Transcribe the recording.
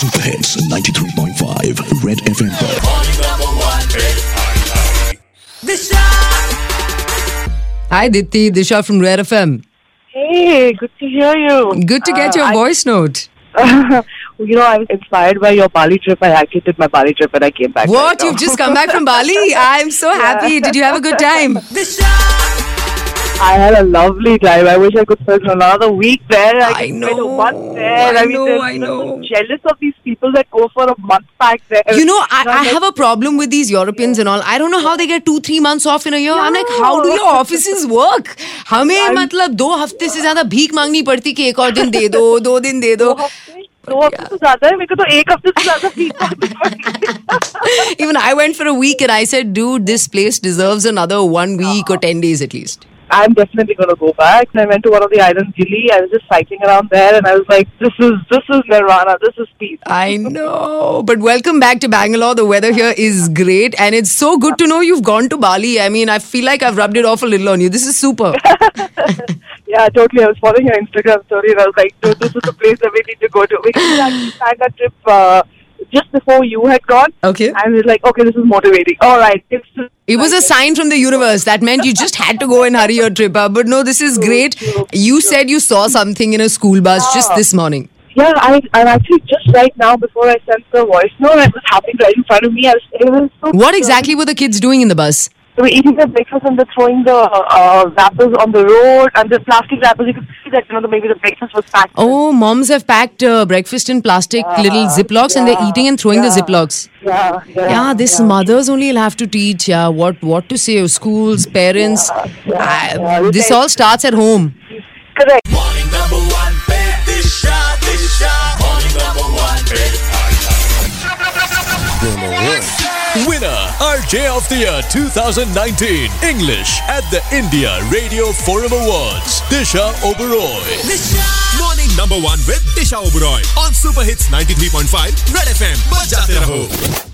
Super Hits 93.5 Red FM पर Hi Dipti, Disha from Red FM. Hey, good to hear you. Good to get your voice note. I was inspired by your Bali trip. I actually did my Bali trip and I came back. What? You've just come back from Bali? I'm so happy. Did you have a good time? I had a lovely time. I wish I could spend another week there. I know. Spend a month there. I I'm know. jealous of these people that go for a month back there. You know, I have a problem with these Europeans and all. I don't know how they get 2-3 months off in a year. I'm like, how do your offices work? हमें मतलब 2 हफ्ते से ज़्यादा भीख मांगनी पड़ती कि एक और दिन दे दो, 2 दिन दे दो. 2 हफ्ते से ज़्यादा है. मेरे को तो 1 हफ्ते से ज़्यादा भीख मांगनी पड़ती. Even I went for a week and I said, dude, this place deserves another 1 week or 10 days at least. I'm definitely going to go back. I went to one of the islands, Gili. I was just cycling around there and I was like, this is nirvana. This is peace. I know. But welcome back to Bangalore. The weather here is great and it's so good to know you've gone to Bali. I mean, I feel like I've rubbed it off a little on you. This is super. Yeah, totally. I was following your Instagram story and I was like, dude, this is the place that we need to go to. We actually planned that trip just before you had gone. Okay. And we were like, okay, this is motivating. All right. It was a sign from the universe. That meant you just had to go and hurry your trip up. But no, this is great. You said you saw something in a school bus just this morning. Yeah, I'm actually just right now before I sent the voice note, it was happening right in front of me. What exactly were the kids doing in the bus? They were eating their breakfast and they're throwing the wrappers on the road and the plastic wrappers. You could see that, maybe the breakfast was packed. Oh, moms have packed breakfast in plastic little Ziplocs and they're eating and throwing the Ziplocs. Yeah, this mothers only will have to teach what to say. Schools, parents. This all starts at home. Correct. Morning number 1, Disha. Morning number 1. Winner, RJ of the Year 2019, English at the India Radio Forum Awards, Disha Oberoi. Morning number 1 with Disha Oberoi on Super Hits 93.5 Red FM. Bajate raho.